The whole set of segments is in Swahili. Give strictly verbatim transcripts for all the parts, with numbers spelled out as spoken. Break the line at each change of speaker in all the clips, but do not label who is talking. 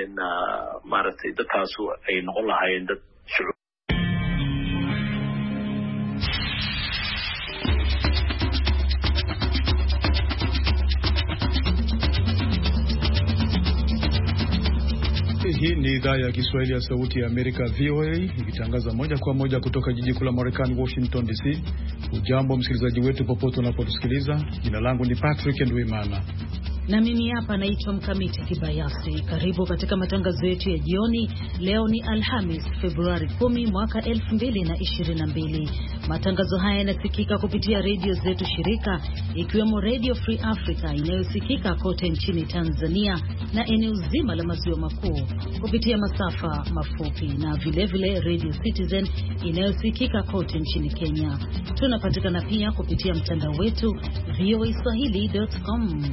in maaragtay dadkaasu ay noqon lahaayeen dad shucuub.
Hii ni idhaa ya Kiswahili ya Sauti ya Amerika V O A ikitangaza moja kwa moja kutoka jiji kuu la Marekani Washington D C. Ujambo msikilizaji wetu popote unapotusikiliza. Jina langu ni Patrick Ndwimana.
Na mimi hapa naitwa Mkamiti Kibayasi. Karibu katika matangazo yetu ya jioni. Leo ni Alhamis, Februari kumi mwaka elfu mbili na ishirini na mbili. Matangazo haya yanasikika kupitia redio zetu shirika, ikiwemo Radio Free Africa inayosikika kote nchini Tanzania na eneo zima la maziwa makuu kupitia masafa mafupi, na vile vile Radio Citizen inayosikika kote nchini Kenya. Tunapatikana pia kupitia mtandao wetu v o a swahili dot com.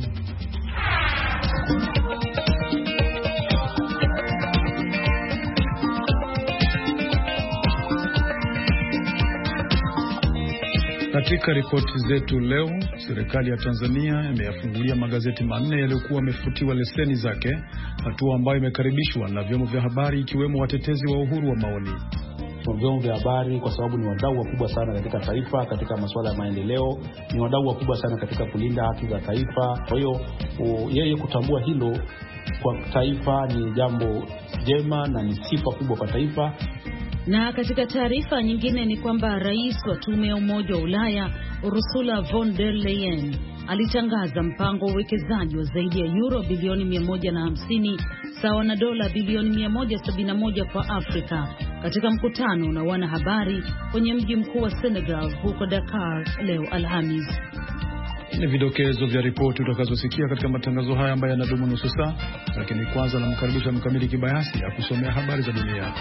Katika ripoti zetu leo, serikali ya Tanzania imeyafungulia magazeti manne yaliyokuwa yamefutiwa leseni zake, hatua ambayo imekaribishwa na vyombo vya habari ikiwemo watetezi wa uhuru wa maoni.
Vyombo vya habari kwa sababu ni wadau wakubwa sana katika taifa, katika masuala ya maendeleo, ni wadau wakubwa sana katika kulinda haki za taifa. Kwa hiyo yeye kutambua hilo kwa taifa ni jambo jema na ni sifa kubwa kwa taifa.
Na katika taarifa nyingine ni kwamba rais wa tume ya Umoja wa Ulaya Ursula von der Leyen alitangaza mpango wa uwekezaji wa zaidi ya euro bilioni mia moja na hamsini sawa na dola bilioni mia moja sabini na moja kwa Afrika katika mkutano na wanahabari kwenye mji mkuu wa Senegal huko Dakar leo Alhamis.
Ni vidokezo vya ripoti utakazosikia katika matangazo haya ambayo yanadumu nusu saa, lakini kwanza namkaribisha Mkamili Kibayasi ya kusomea habari za dunia.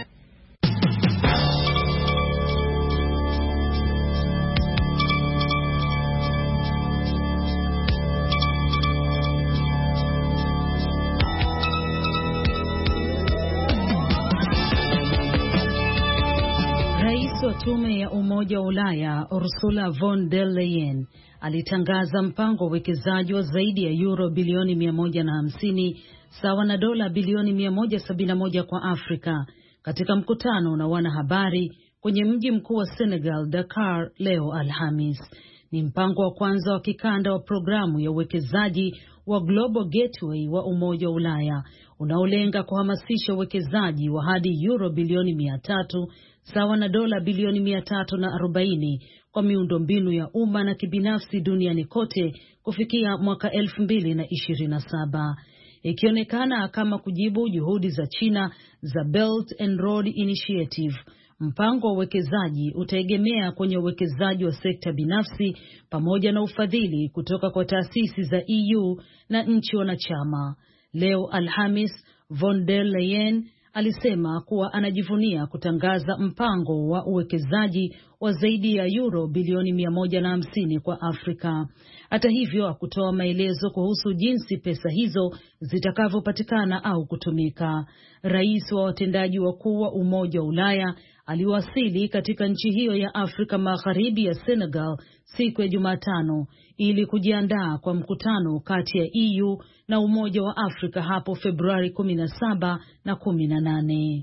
Tume ya Umoja wa Ulaya Ursula von der Leyen alitangaza mpango wa uwekezaji wa zaidi ya euro bilioni mia moja na hamsini sawa na dola bilioni mia moja sabini na moja kwa Afrika katika mkutano na wanahabari kwenye mji mkuu wa Senegal Dakar leo Alhamis. Ni mpango wa kwanza wa kikanda wa programu ya uwekezaji wa Global Gateway wa Umoja wa Ulaya unaolenga kuhamasisha uwekezaji wa hadi euro bilioni mia tatu sawa na dola bilioni mia tatu na arobaini kwa miundo mbinu ya umma na kibinafsi duniani kote kufikia mwaka elfu mbili na ishirini na saba. Ikionekana kama kujibu juhudi za China za Belt and Road Initiative, mpango wa uwekezaji utaegemea kwenye uwekezaji wa sekta binafsi pamoja na ufadhili kutoka kwa taasisi za E U na nchi wanachama. Leo Alhamis, von der Leyen alisema kuwa anajivunia kutangaza mpango wa uwekezaji wa zaidi ya euro bilioni mia moja na hamsini kwa Afrika. Hata hivyo, hakutoa maelezo kuhusu jinsi pesa hizo zitakavyopatikana au kutumika. Rais wa watendaji wakuu wa Umoja wa Ulaya aliwasili katika nchi hiyo ya Afrika Magharibi ya Senegal siku ya Jumatano ili kujiandaa kwa mkutano kati ya E U na Umoja wa Afrika hapo Februari kumi na saba na kumi na nane.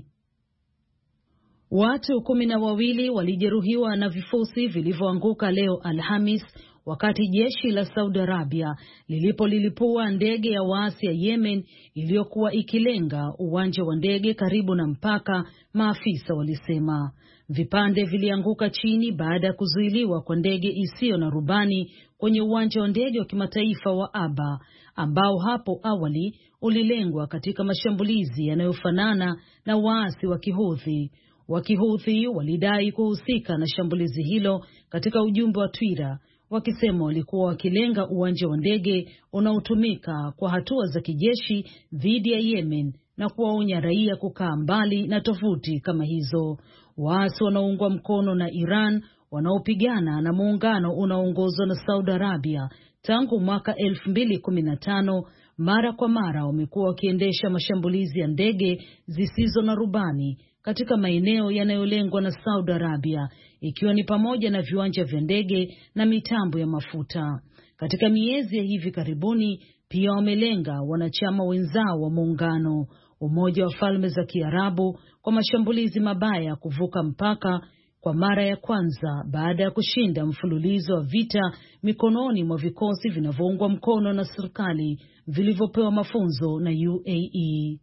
Watu kumi na wawili walijeruhiwa na vifusi vilivyoanguka leo Alhamis wakati jeshi la Saudi Arabia lilipolilipua ndege ya waasi ya Yemen iliyokuwa ikilenga uwanja wa ndege karibu na mpaka, maafisa walisema. Vipande vilianguka chini baada ya kuzuiliwa kwa ndege isiyo na rubani kwenye uwanja wa ndege wa kimataifa wa Aba, ambao hapo awali ulilengwa katika mashambulizi yanayofanana na waasi wa Kihuthi. Wakihuthi walidai kuhusika na shambulizi hilo katika ujumbe wa Twitter, wakisema walikuwa wakilenga uwanja wa ndege unaotumika kwa hatua za kijeshi dhidi ya Yemen na kuwaonya raia kukaa mbali na tovuti kama hizo. Waasi wanaoungwa mkono na Iran wanaopigana na muungano unaoongozwa na Saudi Arabia tangu mwaka elfu mbili kumi na tano mara kwa mara wamekuwa wakiendesha mashambulizi ya ndege zisizo na rubani katika maeneo yanayolengwa na Saudi Arabia, ikiwa ni pamoja na viwanja vya ndege na mitambo ya mafuta. Katika miezi ya hivi karibuni pia wamelenga wanachama wenzao wa muungano. Umoja wa Falme za Kiarabu kwa mashambulizi mabaya kuvuka mpaka kwa mara ya kwanza baada ya kushinda mfululizo wa vita mikononi mwa vikosi vinavyoungwa mkono na serikali vilivyopewa mafunzo na U A E.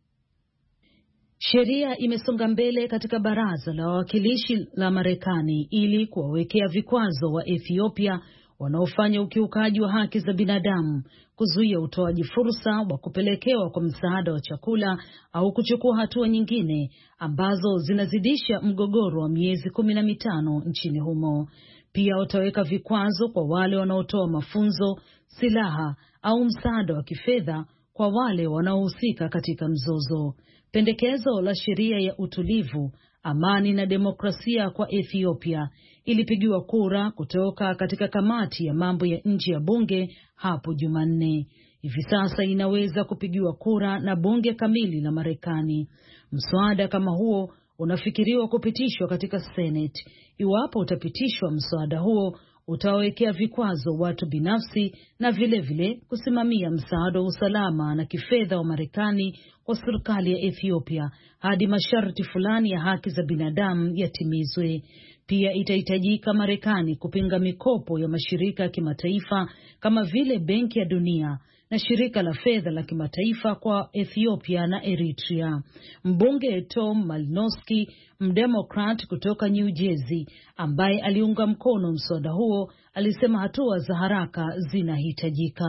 Sheria imesonga mbele katika baraza la wawakilishi la Marekani ili kuwawekea vikwazo wa Ethiopia wanaofanya ukiukaji wa haki za binadamu, kuzuia utoaji fursa wa kupelekewa kwa msaada wa chakula au kuchukua hatua nyingine ambazo zinazidisha mgogoro wa miezi kumi na mitano nchini humo. Pia wataweka vikwazo kwa wale wanaotoa mafunzo, silaha au msaada wa kifedha kwa wale wanaohusika katika mzozo. Pendekezo la sheria ya utulivu, amani na demokrasia kwa Ethiopia ilipigiwa kura kutoka katika kamati ya mambo ya nje ya bunge hapo Jumanne. Hivi sasa inaweza kupigiwa kura na bunge kamili la Marekani. Mswada kama huo unafikiriwa kupitishwa katika Senate. Iwapo utapitishwa, mswada huo utawekea vikwazo watu binafsi na vile vile kusimamia msaada wa usalama na kifedha wa Marekani kwa serikali ya Ethiopia hadi masharti fulani ya haki za binadamu yatimizwe. Pia itahitajika Marekani kupinga mikopo ya mashirika ya kimataifa kama vile Benki ya Dunia na shirika la fedha la kimataifa kwa Ethiopia na Eritrea. Mbunge Tom Malinowski, mdemokrat kutoka New Jersey, ambaye aliunga mkono mswada huo, alisema hatua za haraka zinahitajika.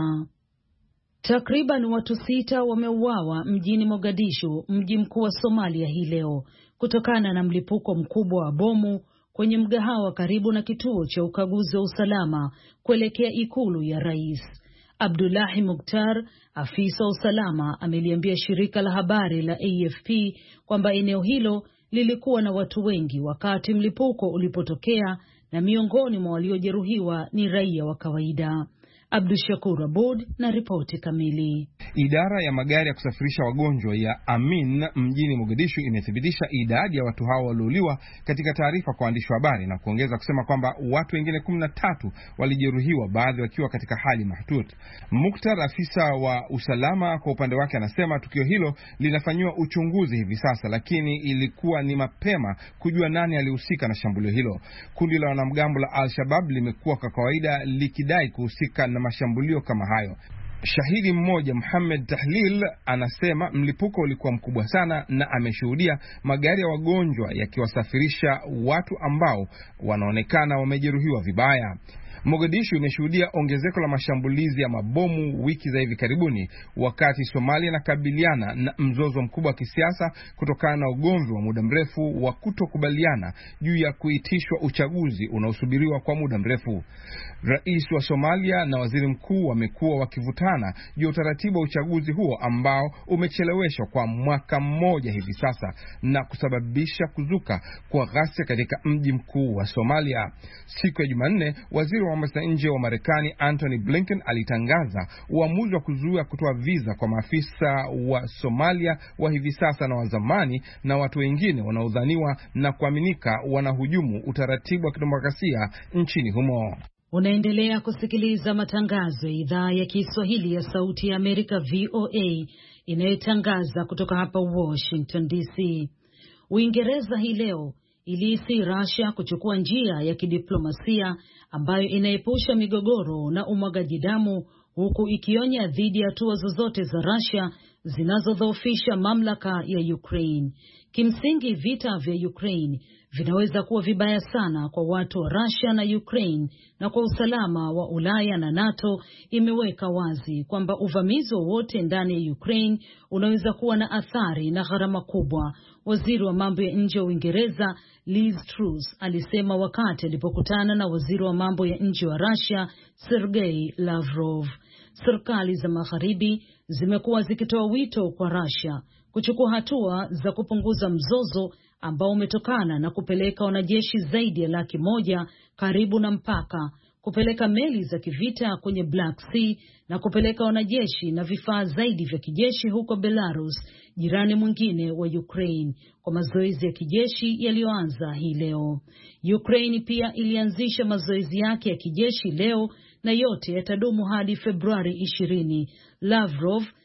Takriban watu sita wameuawa mjini Mogadishu, mji mkuu wa Somalia, hii leo kutokana na mlipuko mkubwa wa bomu kwenye mgahawa karibu na kituo cha ukaguzi wa usalama kuelekea ikulu ya rais. Abdullahi Mukhtar, afisa wa usalama, ameliambia shirika la habari la A F P kwamba eneo hilo lilikuwa na watu wengi wakati mlipuko ulipotokea na miongoni mwa waliojeruhiwa ni raia wa kawaida. Abdushakur Abud na ripoti kamili.
Idara ya magari ya kusafirisha wagonjwa ya Amin mjini Mogadishu imethibitisha idadi ya watu hao waliouliwa katika taarifa kwa waandishi wa habari na kuongeza kusema kwamba watu wengine kumi na tatu walijeruhiwa, baadhi wakiwa katika hali mahututi. Mukhtar, afisa wa usalama, kwa upande wake anasema tukio hilo linafanywa uchunguzi hivi sasa, lakini ilikuwa ni mapema kujua nani alihusika na shambulio hilo. Kundi la wanamgambo la Al-Shabaab limekuwa kwa kawaida likidai kuhusika na mashambulio kama hayo. Shahidi mmoja, Muhammad Tahlil, anasema mlipuko ulikuwa mkubwa sana na ameshuhudia magari ya wagonjwa yakiwasafirisha watu ambao wanaonekana wamejeruhiwa vibaya. Mogadishu imeshuhudia ongezeko la mashambulizi ya mabomu wiki za hivi karibuni, wakati Somalia inakabiliana na mzozo mkubwa wa kisiasa kutokana na ugomvi wa muda mrefu wa kutokubaliana juu ya kuitishwa uchaguzi unaosubiriwa kwa muda mrefu. Rais wa Somalia na waziri mkuu wamekuwa wakivutana juu ya utaratibu wa uchaguzi huo ambao umecheleweshwa kwa mwaka mmoja hivi sasa na kusababisha kuzuka kwa ghasia katika mji mkuu wa Somalia. Siku ya Jumanne, waziri wa mambo ya nje wa Marekani Antony Blinken alitangaza uamuzi wa kuzuia kutoa visa kwa maafisa wa Somalia wa hivi sasa na wa zamani na watu wengine wanaodhaniwa na kuaminika wanahujumu utaratibu wa kidemokrasia nchini humo.
Unaendelea kusikiliza matangazo ya idhaa ya Kiswahili ya Sauti ya Amerika V O A inayotangaza kutoka hapa Washington D C. Uingereza hii leo iliisi Russia kuchukua njia ya kidiplomasia ambayo inaepusha migogoro na umwagaji damu, huku ikionya dhidi ya hatua zozote za Russia zinazodhoofisha mamlaka ya Ukraine. Kimsingi, vita vya Ukraine vinaweza kuwa vibaya sana kwa watu wa Russia na Ukraine na kwa usalama wa Ulaya, na NATO imeweka wazi kwamba uvamizi wowote ndani ya Ukraine unaweza kuwa na athari na gharama kubwa. Waziri wa mambo ya nje wa Uingereza Liz Truss alisema wakati alipokutana na waziri wa mambo ya nje wa Russia Sergei Lavrov. Serikali za magharibi zimekuwa zikitoa wito kwa Russia kuchukua hatua za kupunguza mzozo ambao umetokana na kupeleka wanajeshi zaidi ya laki moja karibu na mpaka, kupeleka meli za kivita kwenye Black Sea na kupeleka wanajeshi na vifaa zaidi vya kijeshi huko Belarus, jirani mwingine wa Ukraine, kwa mazoezi ya kijeshi yaliyoanza hii leo. Ukraine pia ilianzisha mazoezi yake ya kijeshi leo na yote yatadumu hadi Februari ishirini. Lavrov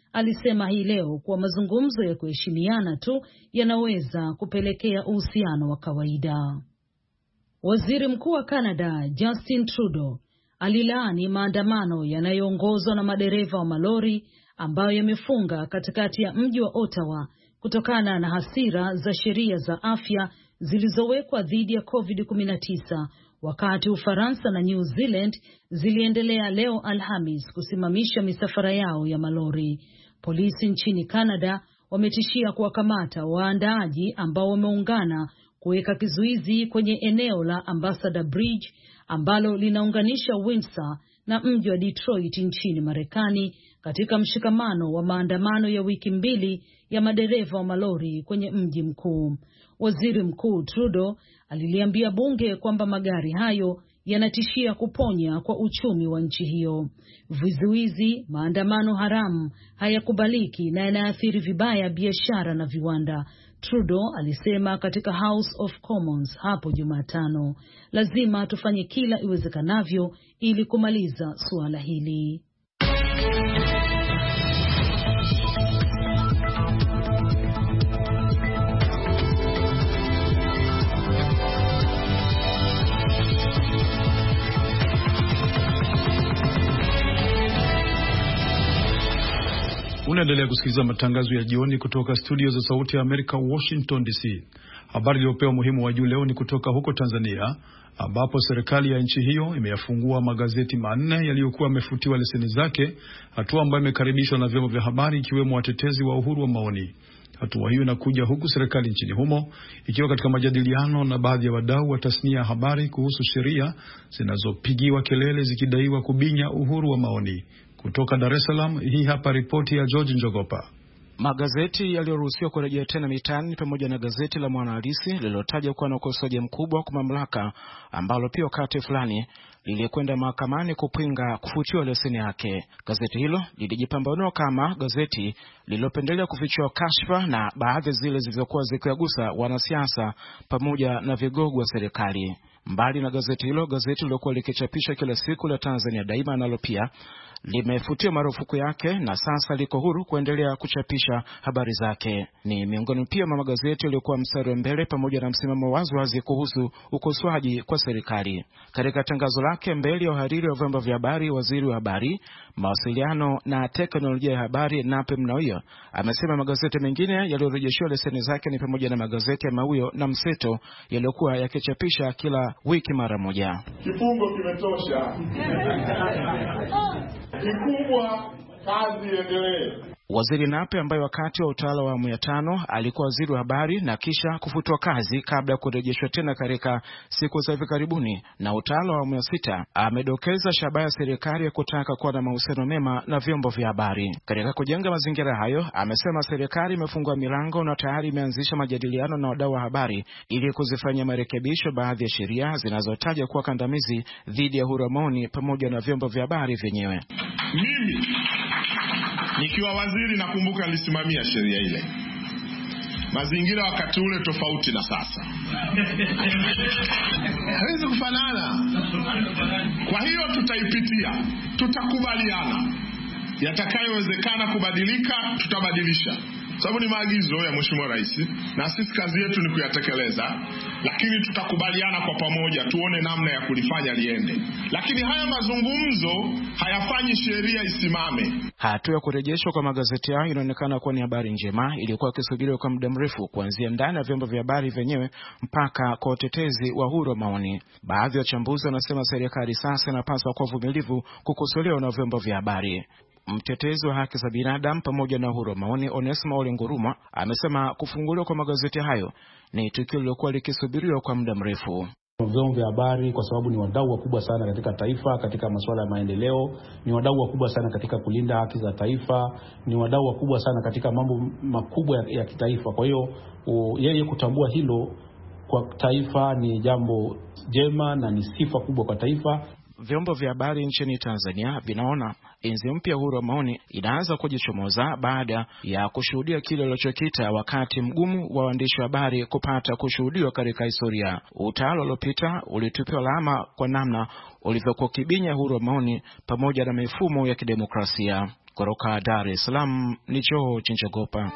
alisema hii leo kuwa mazungumzo ya kuheshimiana tu yanaweza kupelekea uhusiano wa kawaida. Waziri Mkuu wa Canada, Justin Trudeau, alilaani maandamano yanayoongozwa na madereva wa malori ambayo yamefunga katikati ya mji wa Ottawa kutokana na hasira za sheria za afya zilizowekwa dhidi ya covid kumi na tisa, wakati Ufaransa na New Zealand ziliendelea leo Alhamis kusimamisha misafara yao ya malori. Polisi nchini Canada wametishia kuwakamata waandaaji ambao wameungana kuweka kizuizi kwenye eneo la Ambassador Bridge ambalo linaunganisha Windsor na mji wa Detroit nchini Marekani katika mshikamano wa maandamano ya wiki mbili ya madereva wa malori kwenye mji mkuu. Waziri Mkuu Trudeau aliliambia bunge kwamba magari hayo yanatishia kuponya kwa uchumi wa nchi hiyo. Vizuizi, maandamano haramu hayakubaliki na yanaathiri vibaya biashara na viwanda. Trudeau alisema katika House of Commons hapo Jumatano, lazima tufanye kila iwezekanavyo ili kumaliza suala hili.
Unaendelea kusikiliza matangazo ya jioni kutoka studio za Sauti ya Amerika, Washington D C. Habari iliyopewa muhimu wa juu leo ni kutoka huko Tanzania, ambapo serikali ya nchi hiyo imeyafungua magazeti manne yaliyokuwa yamefutiwa leseni zake, hatua ambayo imekaribishwa na vyombo vya habari ikiwemo watetezi wa uhuru wa maoni. Hatua hiyo inakuja huku serikali nchini humo ikiwa katika majadiliano na baadhi ya wadau wa tasnia ya habari kuhusu sheria zinazopigiwa kelele zikidaiwa kubinya uhuru wa maoni. Kutoka Dar es Salaam, hii hapa ripoti ya George Njogopa.
Magazeti yaliyoruhusiwa kurejea tena mitaani pamoja na gazeti la Mwanahalisi lililotajwa kuwa na ukosoaji mkubwa kwa mamlaka, ambalo pia wakati fulani lilikwenda mahakamani kupinga kufutiwa leseni yake. Gazeti hilo lilijipambanua kama gazeti lililopendelea kufichua kashfa na baadhi zile zilizokuwa zikiwagusa wanasiasa pamoja na vigogo wa serikali. Mbali na gazeti hilo, gazeti lilokuwa likichapisha kila siku la Tanzania Daima nalo pia limefutia marufuku yake na sasa liko huru kuendelea kuchapisha habari zake. Ni miongoni pia mwa magazeti yaliyokuwa mstari wa mbele pamoja na msimamo wazi wazi kuhusu ukosoaji kwa serikali. Katika tangazo lake mbele ya uhariri wa vyombo vya habari, waziri wa habari, mawasiliano na teknolojia ya habari Nape Nnauye amesema magazeti mengine yaliyorejeshiwa leseni zake ni pamoja na magazeti ya Mawio na Mseto yaliyokuwa yakichapisha kila wiki mara moja.
Kifungo kimetosha. Kikubwa kazi iendelee.
Waziri Nape, ambaye wakati wa utawala wa awamu ya tano alikuwa waziri wa habari na kisha kufutwa kazi kabla ya kurejeshwa tena katika siku za hivi karibuni na utawala wa awamu ya sita, amedokeza shabaha ya serikali ya kutaka kuwa na mahusiano mema na vyombo vya habari. Katika kujenga mazingira hayo, amesema serikali imefungua milango na tayari imeanzisha majadiliano na wadau wa habari ili kuzifanyia marekebisho baadhi ya sheria zinazotaja kuwa kandamizi dhidi ya uhuru wa maoni pamoja na vyombo vya habari vyenyewe.
Mimi nikiwa waziri nakumbuka nilisimamia sheria ile. Mazingira wakati ule tofauti na sasa. Hawezi kufanana. Kwa hiyo tutaipitia, tutakubaliana. Yatakayowezekana kubadilika tutabadilisha. Sababu ni maagizo ya Mheshimiwa Rais na sisi kazi yetu ni kuyatekeleza, lakini tutakubaliana kwa pamoja tuone namna ya kulifanya liende. Lakini haya mazungumzo hayafanyi sheria isimame.
Hatua ya kurejeshwa kwa magazeti hayo inaonekana kuwa ni habari njema iliyokuwa ikisubiriwa kwa muda mrefu, kuanzia ndani ya vyombo vya habari vyenyewe mpaka kwa utetezi wa uhuru wa maoni. Baadhi ya wachambuzi wanasema serikali sasa inapaswa kuwa vumilivu kukosolewa na vyombo vya habari. Mtetezi wa haki za binadamu pamoja na uhuru wa maoni Onesmo Ole Nguruma amesema kufunguliwa kwa magazeti hayo ni tukio lilokuwa likisubiriwa kwa muda mrefu.
Vyombo vya habari kwa sababu ni wadau wakubwa sana katika taifa, katika masuala ya maendeleo, ni wadau wakubwa sana katika kulinda haki za taifa, ni wadau wakubwa sana katika mambo makubwa ya, ya kitaifa. Kwa hiyo yeye kutambua hilo kwa taifa ni jambo jema na ni sifa kubwa kwa taifa.
Vyombo vya habari nchini Tanzania vinaona enzi mpya uhuru wa maoni inaanza kujichomoza baada ya kushuhudia kile alichokita wakati mgumu wa waandishi wa habari kupata kushuhudiwa katika historia. Utawala uliopita ulitupiwa lawama kwa namna ulivyokuwa kibinya uhuru wa maoni pamoja na mifumo ya kidemokrasia. Kutoka Dar es Salaam ni Joe Chinchagopa.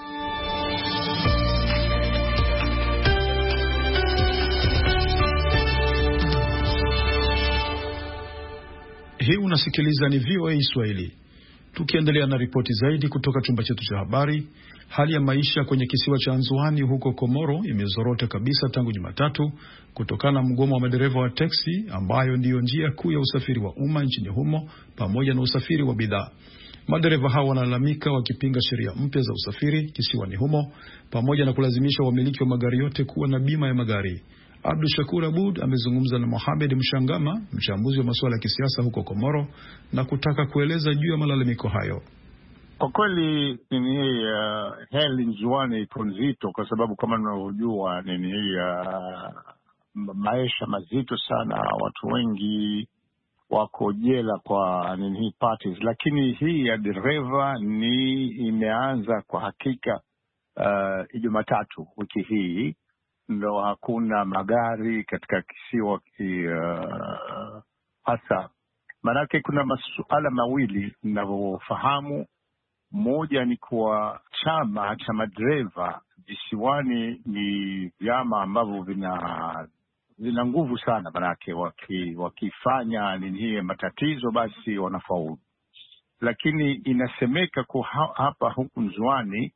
Hii unasikiliza ni V O A Swahili. Tukiendelea na ripoti zaidi kutoka chumba chetu cha habari, hali ya maisha kwenye kisiwa cha Anzuani huko Komoro imezorota kabisa tangu Jumatatu kutokana na mgomo wa madereva wa teksi ambayo ndiyo njia kuu ya usafiri wa umma nchini humo pamoja na usafiri wa bidhaa. Madereva hao wanalalamika wakipinga sheria mpya za usafiri kisiwani humo pamoja na kulazimisha wamiliki wa magari yote kuwa na bima ya magari. Abdul Shakur Abud amezungumza na Mohamed Mshangama, mchambuzi wa masuala ya kisiasa huko Komoro, na kutaka kueleza juu ya malalamiko hayo.
Kwa kweli nini hii uh, hali Nzuani iko nzito kwa sababu kama tunavyojua nini hii uh, maisha mazito sana, watu wengi wako jela kwa nini hii parties, lakini hii ya dereva ni imeanza kwa hakika uh, Jumatatu wiki hii. Ndo hakuna magari katika kisiwa ki, uh, hasa. Manake kuna masuala mawili ninavyofahamu. Moja ni kwa chama cha madereva visiwani ni vyama ambavyo vina vina nguvu sana, manake waki, wakifanya nini hii matatizo basi wanafaulu. Lakini inasemeka kwa hapa huku Nzuani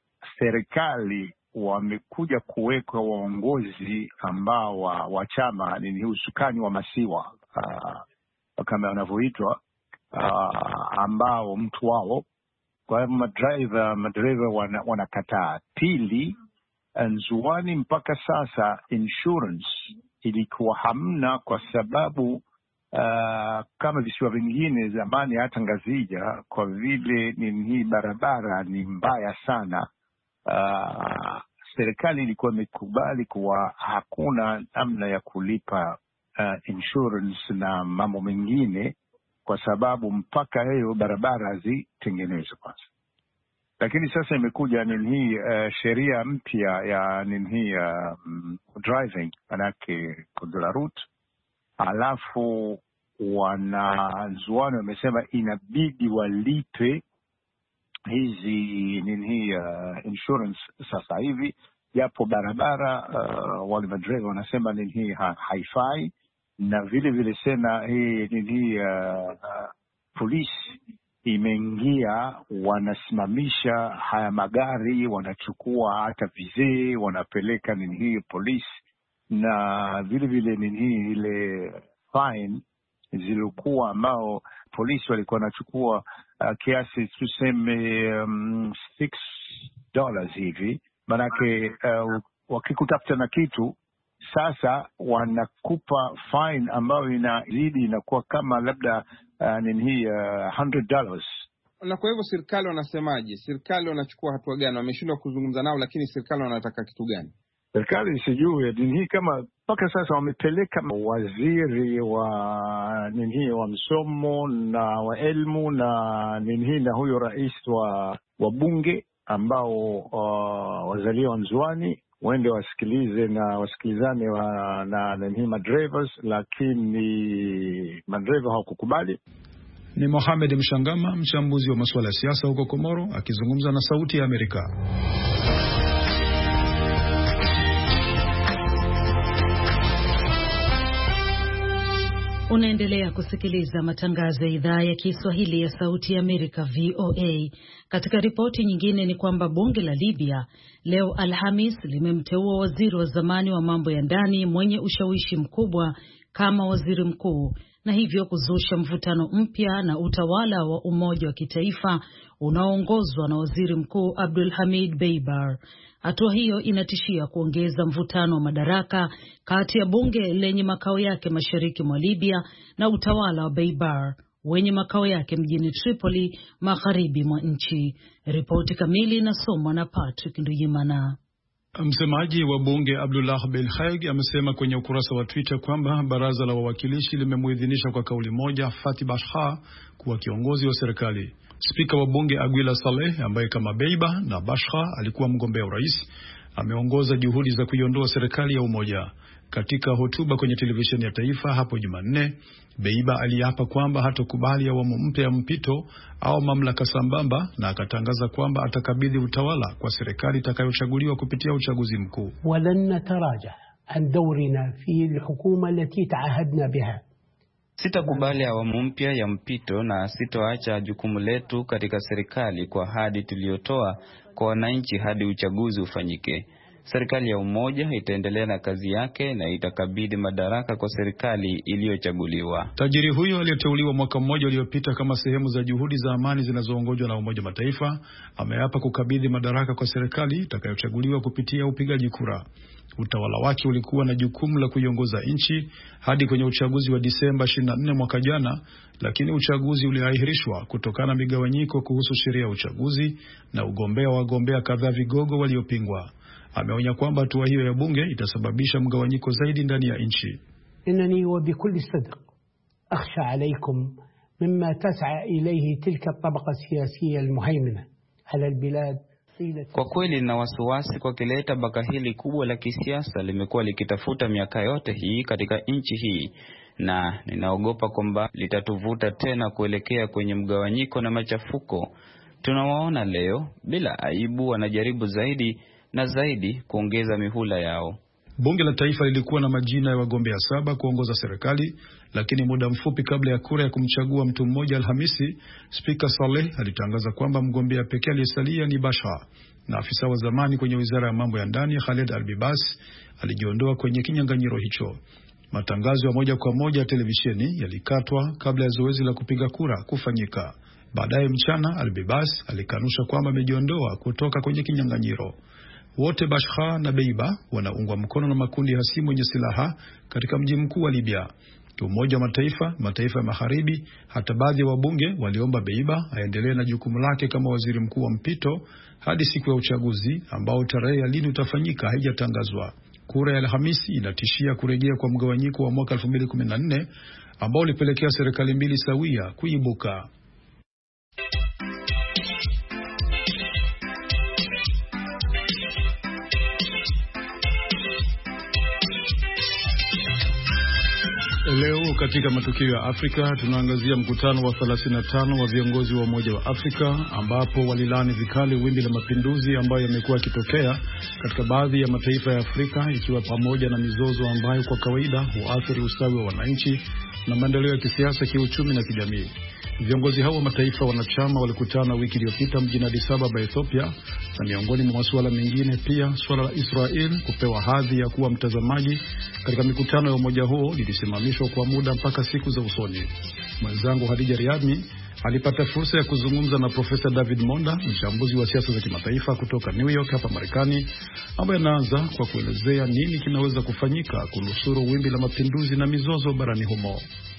serikali wamekuja kuweka waongozi ambao wa, wa chama ni usukani wa masiwa uh, kama wanavyoitwa uh, ambao mtu wao. Kwa hivyo madriver madriver wana, wanakataa. Pili, Nzuani mpaka sasa insurance ilikuwa hamna kwa sababu uh, kama visiwa vingine zamani hata Ngazija, kwa vile ni hii barabara ni mbaya sana. Uh, serikali ilikuwa imekubali kuwa hakuna namna ya kulipa uh, insurance na mambo mengine kwa sababu mpaka hiyo barabara zitengenezwe kwanza. Lakini sasa imekuja nini hii uh, sheria mpya ya nini hii um, driving, manake control route, alafu wanazuani wamesema inabidi walipe hizi nini hii uh, insurance sasa hivi, japo barabara uh, wale madriver wanasema nini hii ha, haifai. Na vile vile sena hii nini hii uh, uh, polisi imeingia, wanasimamisha haya magari, wanachukua hata vizee wanapeleka nini hii polisi, na vile vile nini hii ile fine zilikuwa ambao polisi walikuwa wanachukua uh, kiasi tuseme um, six dollars hivi, manake uh, wakikutafuta na kitu sasa wanakupa fine ambayo inazidi inakuwa kama labda uh, nini hii uh, hundred dollars.
Na kwa hivyo serikali wanasemaje? Serikali wanachukua hatua gani? Wameshindwa kuzungumza nao, lakini serikali wanataka kitu gani?
Serikali sijui nini hii, kama mpaka sasa wamepeleka waziri wa nini hii wa msomo na wa elimu na nini hii na huyo rais wa wa bunge ambao uh, wazalia wa Nzuani waende wasikilize na wasikilizane wa, na nini hii madrivers, lakini madriver hawakukubali.
Ni Mohamed Mshangama, mchambuzi wa masuala ya siasa huko Komoro, akizungumza na Sauti ya Amerika.
Unaendelea kusikiliza matangazo ya idhaa ya Kiswahili ya Sauti ya Amerika, V O A. Katika ripoti nyingine ni kwamba bunge la Libya leo Alhamis limemteua waziri wa zamani wa mambo ya ndani mwenye ushawishi mkubwa kama waziri mkuu, na hivyo kuzusha mvutano mpya na utawala wa umoja wa kitaifa unaoongozwa na waziri mkuu Abdul Hamid Beibar. Hatua hiyo inatishia kuongeza mvutano wa madaraka kati ya bunge lenye makao yake mashariki mwa Libya na utawala wa Beibar wenye makao yake mjini Tripoli, magharibi mwa nchi. Ripoti kamili inasomwa na Patrick Nduyimana.
Msemaji wa bunge Abdullah bin Haig amesema kwenye ukurasa wa Twitter kwamba baraza la wawakilishi limemuidhinisha kwa kauli moja Fathi Bashha kuwa kiongozi wa serikali. Spika wa bunge Aguila Saleh, ambaye kama Beiba na Bashha alikuwa mgombea urais, ameongoza juhudi za kuiondoa serikali ya umoja. Katika hotuba kwenye televisheni ya taifa hapo Jumanne, Beiba aliapa kwamba hatokubali awamu mpya ya mpito au mamlaka sambamba, na akatangaza kwamba atakabidhi utawala kwa serikali itakayochaguliwa kupitia uchaguzi mkuu.
Walan nataraja an dawrina fi alhukuma allati taahadna biha.
Sitakubali awamu mpya ya mpito na sitoacha jukumu letu katika serikali kwa ahadi tuliyotoa kwa wananchi hadi uchaguzi ufanyike. Serikali ya umoja itaendelea na kazi yake na itakabidhi madaraka kwa serikali iliyochaguliwa.
Tajiri huyo aliyeteuliwa mwaka mmoja uliopita kama sehemu za juhudi za amani zinazoongozwa na Umoja Mataifa ameapa kukabidhi madaraka kwa serikali itakayochaguliwa kupitia upigaji kura. Utawala wake ulikuwa na jukumu la kuiongoza nchi hadi kwenye uchaguzi wa Disemba ishirini na nne mwaka jana, lakini uchaguzi uliahirishwa kutokana na migawanyiko kuhusu sheria ya uchaguzi na ugombea wa wagombea kadhaa vigogo waliopingwa. Ameonya kwamba hatua hiyo ya bunge itasababisha mgawanyiko zaidi ndani ya nchi.
Inani wa bikulli sidq akhsha alaykum mimma tas'a ilayhi tilka at-tabaqa siyasiyya al-muhaymina ala al-bilad.
Kwa kweli na wasiwasi kwa kile tabaka hili kubwa la kisiasa limekuwa likitafuta miaka yote hii katika nchi hii, na ninaogopa kwamba litatuvuta tena kuelekea kwenye mgawanyiko na machafuko. Tunawaona leo bila aibu wanajaribu zaidi na zaidi kuongeza mihula yao.
Bunge la taifa lilikuwa na majina ya wagombea saba kuongoza serikali, lakini muda mfupi kabla ya kura ya kumchagua mtu mmoja Alhamisi, Spika Saleh alitangaza kwamba mgombea pekee aliyesalia ni Basha, na afisa wa zamani kwenye wizara ya mambo ya ndani Khaled Al-Bibas alijiondoa kwenye kinyang'anyiro hicho. Matangazo ya moja kwa moja ya televisheni yalikatwa kabla ya zoezi la kupiga kura kufanyika. Baadaye mchana, Al-Bibas alikanusha kwamba amejiondoa kutoka kwenye kinyang'anyiro. Wote Bashha na Beiba wanaungwa mkono na makundi hasimu yenye silaha katika mji mkuu wa Libya. Umoja wa Mataifa, mataifa ya magharibi, hata baadhi ya wabunge waliomba Beiba aendelee na jukumu lake kama waziri mkuu wa mpito hadi siku ya uchaguzi ambao tarehe ya lini utafanyika haijatangazwa. Kura ya Alhamisi inatishia kurejea kwa mgawanyiko wa mwaka elfu mbili kumi na nne ambao ulipelekea serikali mbili sawia kuibuka. Leo katika matukio ya Afrika tunaangazia mkutano wa thelathini na tano wa viongozi wa Umoja wa Afrika ambapo walilani vikali wimbi la mapinduzi ambayo yamekuwa yakitokea katika baadhi ya mataifa ya Afrika, ikiwa pamoja na mizozo ambayo kwa kawaida huathiri ustawi wa wananchi na maendeleo ya kisiasa, kiuchumi na kijamii. Viongozi hao wa mataifa wanachama walikutana wiki iliyopita mjini Addis Ababa, Ethiopia, na miongoni mwa masuala mengine pia suala la Israel kupewa hadhi ya kuwa mtazamaji katika mikutano ya umoja huo lilisimamishwa kwa muda mpaka siku za usoni. Mwenzangu Hadija Riadmi alipata fursa ya kuzungumza na Profesa David Monda, mchambuzi wa siasa za kimataifa kutoka New York hapa Marekani, ambaye anaanza kwa kuelezea nini kinaweza kufanyika kunusuru wimbi la mapinduzi na mizozo barani humo.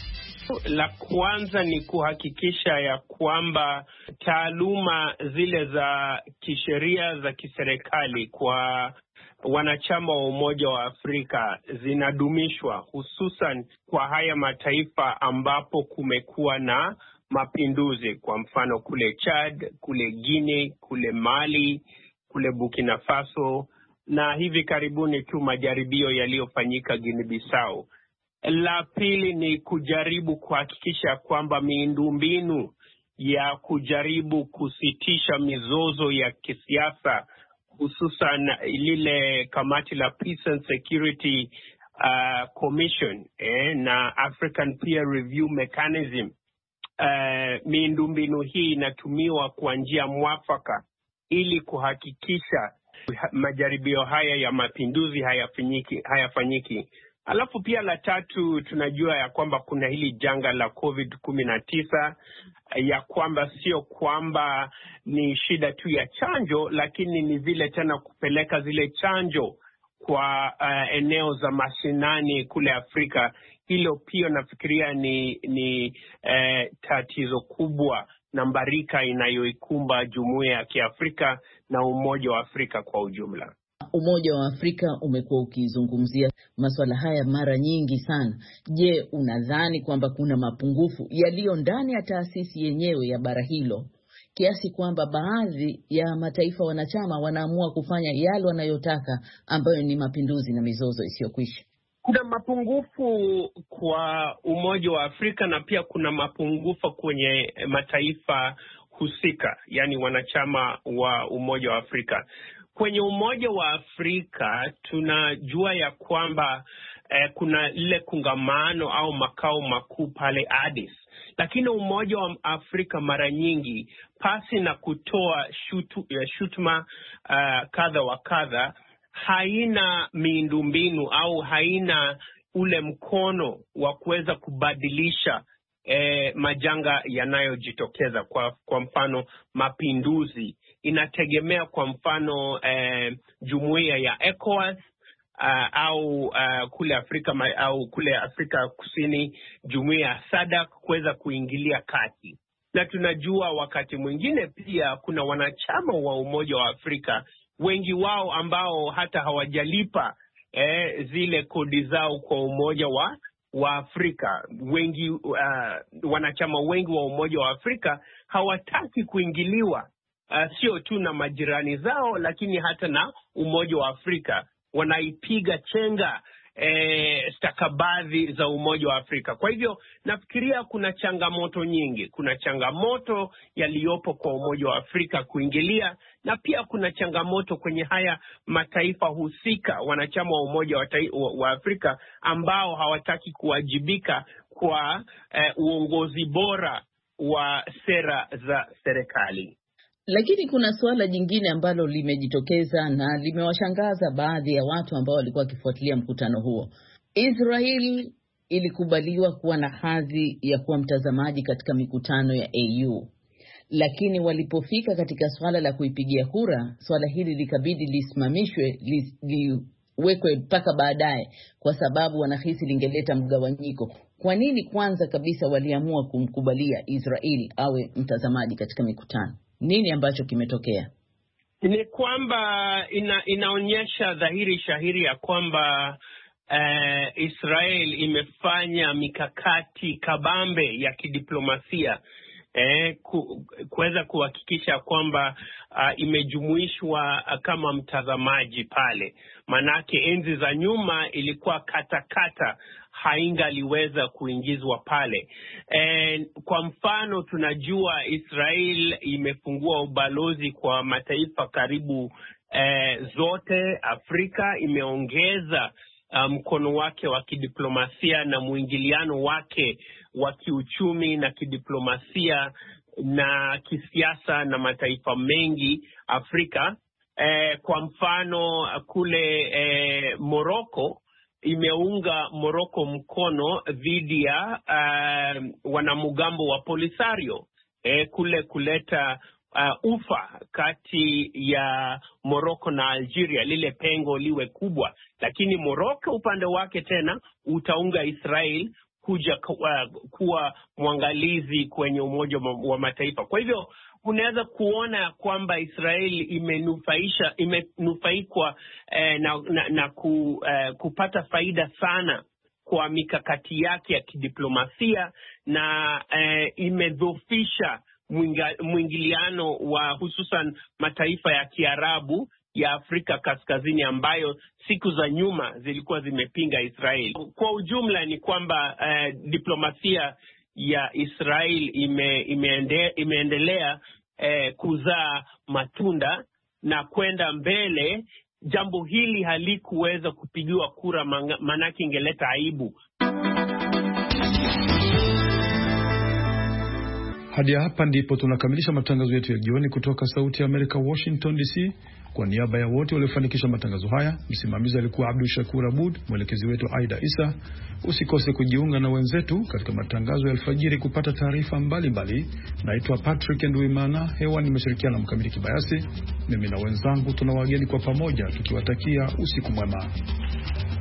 La kwanza ni kuhakikisha ya kwamba taaluma zile za kisheria za kiserikali kwa wanachama wa Umoja wa Afrika zinadumishwa, hususan kwa haya mataifa ambapo kumekuwa na mapinduzi, kwa mfano kule Chad, kule Guinea, kule Mali, kule Burkina Faso, na hivi karibuni tu majaribio yaliyofanyika Guinea Bissau. La pili ni kujaribu kuhakikisha kwamba miundombinu ya kujaribu kusitisha mizozo ya kisiasa, hususan lile kamati la Peace and Security uh, Commission eh, na African Peer Review Mechanism, uh, miundombinu hii inatumiwa kwa njia mwafaka ili kuhakikisha majaribio haya ya mapinduzi hayafanyiki hayafanyiki. Alafu pia la tatu, tunajua ya kwamba kuna hili janga la covid kumi na tisa, ya kwamba sio kwamba ni shida tu ya chanjo, lakini ni vile tena kupeleka zile chanjo kwa uh, eneo za mashinani kule Afrika. Hilo pia nafikiria ni ni uh, tatizo kubwa na mbarika inayoikumba jumuiya ya Kiafrika na Umoja wa Afrika kwa ujumla.
Umoja wa Afrika umekuwa ukizungumzia masuala haya mara nyingi sana. Je, unadhani kwamba kuna mapungufu yaliyo ndani ya taasisi yenyewe ya bara hilo kiasi kwamba baadhi ya mataifa wanachama wanaamua kufanya yale wanayotaka ambayo ni mapinduzi na mizozo isiyokwisha?
Kuna mapungufu kwa Umoja wa Afrika na pia kuna mapungufu kwenye mataifa husika, yani wanachama wa Umoja wa Afrika. Kwenye Umoja wa Afrika tunajua ya kwamba eh, kuna ile kungamano au makao makuu pale Addis. Lakini Umoja wa Afrika mara nyingi pasi na kutoa shutu, shutuma uh, kadha wa kadha, haina miundombinu au haina ule mkono wa kuweza kubadilisha eh, majanga yanayojitokeza. Kwa, kwa mfano mapinduzi, inategemea kwa mfano eh, jumuiya ya ECOWAS uh, au uh, kule Afrika au kule Afrika Kusini jumuiya ya SADC kuweza kuingilia kati. Na tunajua wakati mwingine pia kuna wanachama wa Umoja wa Afrika, wengi wao ambao hata hawajalipa eh, zile kodi zao kwa Umoja wa wa Afrika. Wengi uh, wanachama wengi wa Umoja wa Afrika hawataki kuingiliwa uh, sio tu na majirani zao, lakini hata na Umoja wa Afrika. Wanaipiga chenga eh, stakabadhi za Umoja wa Afrika. Kwa hivyo nafikiria kuna changamoto nyingi. Kuna changamoto yaliyopo kwa Umoja wa Afrika kuingilia, na pia kuna changamoto kwenye haya mataifa husika, wanachama wa Umoja wa, wa, wa Afrika ambao hawataki kuwajibika kwa eh, uongozi bora wa sera za serikali.
Lakini kuna suala jingine ambalo limejitokeza na limewashangaza baadhi ya watu ambao walikuwa wakifuatilia mkutano huo. Israel ilikubaliwa kuwa na hadhi ya kuwa mtazamaji katika mikutano ya A U. Lakini walipofika katika swala la kuipigia kura, swala hili likabidi lisimamishwe, liwekwe mpaka baadaye kwa sababu wanahisi lingeleta mgawanyiko. Kwa nini kwanza kabisa waliamua kumkubalia Israel awe mtazamaji katika mikutano? Nini ambacho kimetokea?
Ni kwamba ina, inaonyesha dhahiri shahiri ya kwamba uh, Israel imefanya mikakati kabambe ya kidiplomasia eh, ku, kuweza kuhakikisha kwamba uh, imejumuishwa uh, kama mtazamaji pale. Manake enzi za nyuma ilikuwa katakata, haingaliweza kuingizwa pale. E, kwa mfano tunajua Israel imefungua ubalozi kwa mataifa karibu e, zote Afrika. Imeongeza mkono um, wake wa kidiplomasia na mwingiliano wake wa kiuchumi na kidiplomasia na kisiasa na mataifa mengi Afrika. E, kwa mfano kule e, Morocco imeunga Morocco mkono dhidi ya uh, wanamgambo wa Polisario eh, kule kuleta uh, ufa kati ya Morocco na Algeria, lile pengo liwe kubwa. Lakini Morocco upande wake tena utaunga Israel kuja uh, kuwa mwangalizi kwenye Umoja wa Mataifa. Kwa hivyo unaweza kuona kwamba Israel imenufaisha imenufaikwa eh, na, na, na ku, eh, kupata faida sana kwa mikakati yake ya kidiplomasia, na eh, imedhoofisha mwingiliano wa hususan mataifa ya Kiarabu ya Afrika Kaskazini ambayo siku za nyuma zilikuwa zimepinga Israel. Kwa ujumla ni kwamba eh, diplomasia ya Israel ime, imeende, imeendelea eh, kuzaa matunda na kwenda mbele. Jambo hili halikuweza kupigiwa kura, manake ingeleta aibu.
Hadi hapa ndipo tunakamilisha matangazo yetu ya jioni kutoka Sauti ya Amerika, Washington D C. Kwa niaba ya wote waliofanikisha matangazo haya, msimamizi alikuwa Abdul Shakur Abud, mwelekezi wetu Aida Isa. Usikose kujiunga na wenzetu katika matangazo ya alfajiri kupata taarifa mbalimbali. Naitwa Patrick Nduimana, hewa nimeshirikiana na Mkamili Kibayasi. Mimi na wenzangu tuna wageni kwa pamoja tukiwatakia usiku mwema.